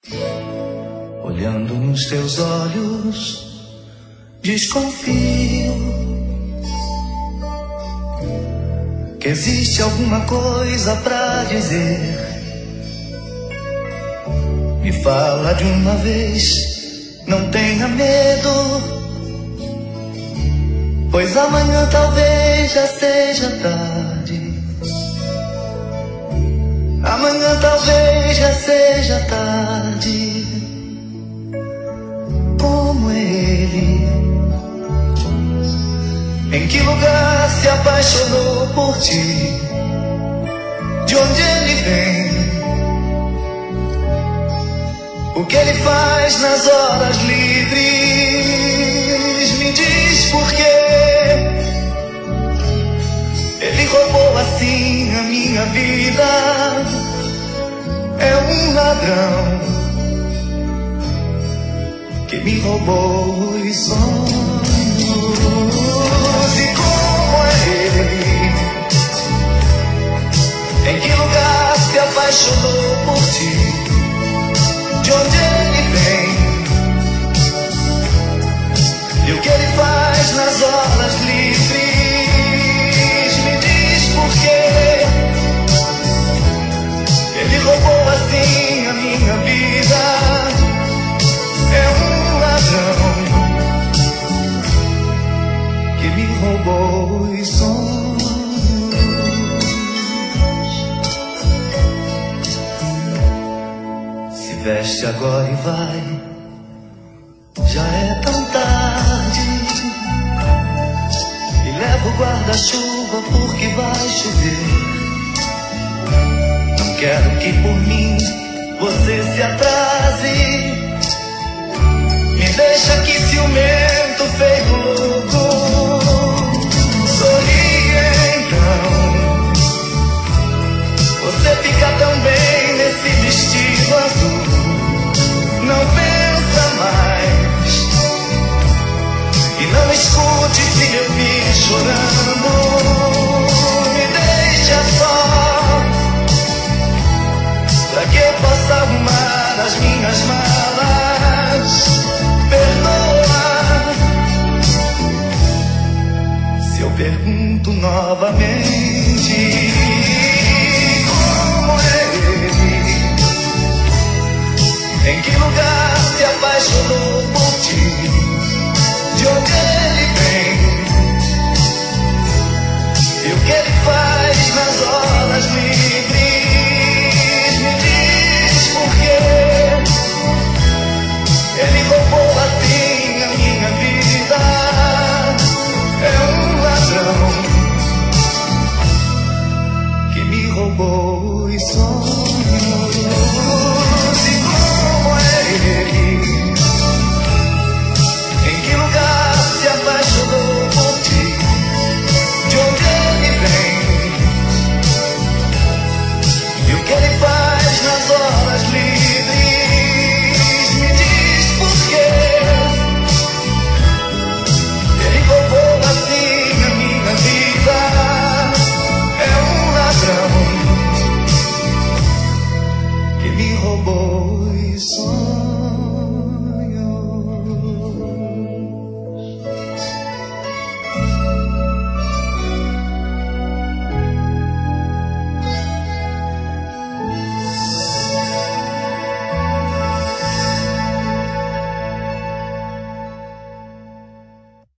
Olhando nos teus olhos, desconfio que existe alguma coisa pra dizer. Me fala de uma vez, não tenha medo, pois amanhã talvez já seja tarde. Amanhã talvez já seja tarde. Como ele, em que lugar se apaixonou por ti? De onde ele vem? O que ele faz nas horas livres? Me diz por quê. Ele roubou assim a minha vida. É um ladrão que me roubou os sonhos. E como é ele? Em que lugar se apaixonou por ti? De onde ele vem? E o que ele faz nas horas livres? Me diz por quê. Ele roubou assim a minha vida. É um ladrão que me roubou os sonhos. Se veste agora e vai, já é tão tarde. E leva o guarda-chuva porque vai chover. Não quero que por mim você se atrase. Me deixa aqui ciumento, feito louco. Sorri então. Você fica tão bem nesse vestido azul. Não pensa mais. E não escute se eu vi chorando. Me deixa só, pra que eu possa arrumar as minhas malas. Perdoa se eu pergunto novamente. Como é ele? Em que lugar se apaixonou